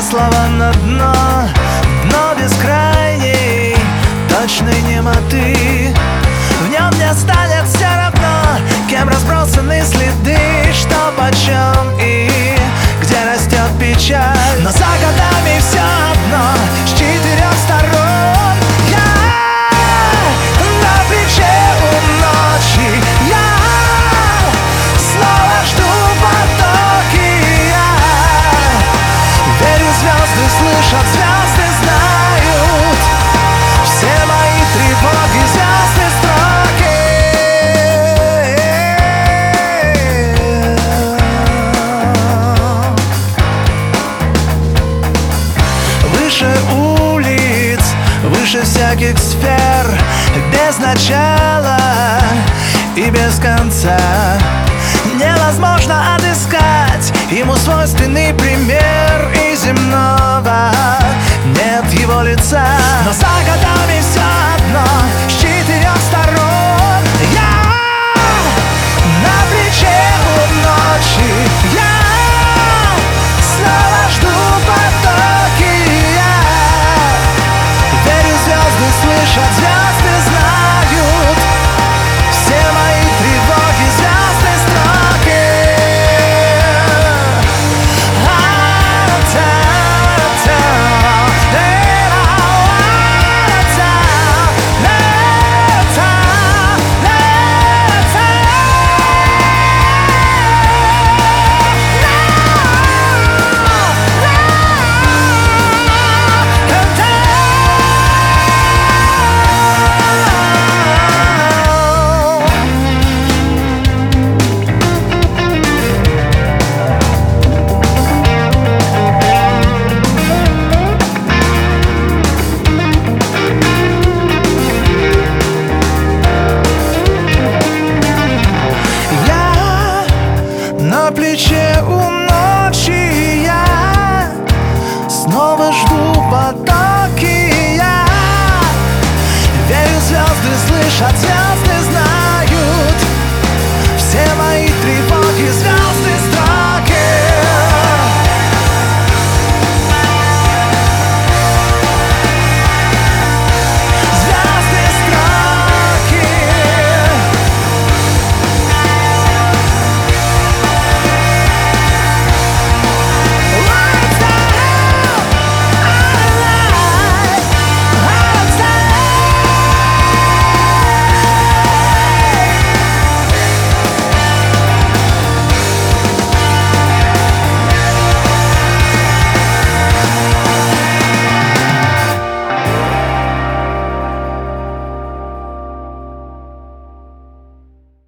слова на дно, дно бескрайней, точной немоты. В нем не станет все равно, кем разбросаны следы, что почем и где растет печаль. Но за годами все одно, с 4 сторон я на плече у ночи. Я снова жду потоки. Я верю, звезды слышат, звезды знают все мои тревоги, звездные строки. Выше улиц, выше всяких сфер, без начала и без конца невозможно отыскать ему свойственный пример, и земного нет его лица. Но за годами все одно, с 4